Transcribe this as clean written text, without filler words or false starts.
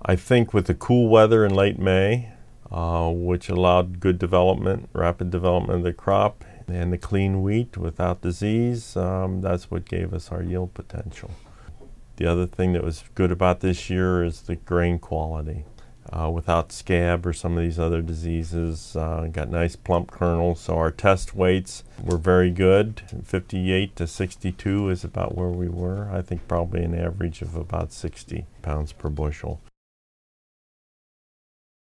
I think with the cool weather in late May, which allowed good development, rapid development of the crop, and the clean wheat without disease, that's what gave us our yield potential. The other thing that was good about this year is the grain quality. Without scab or some of these other diseases, got nice plump kernels, so our test weights were very good. 58 to 62 is about where we were. I think probably an average of about 60 pounds per bushel.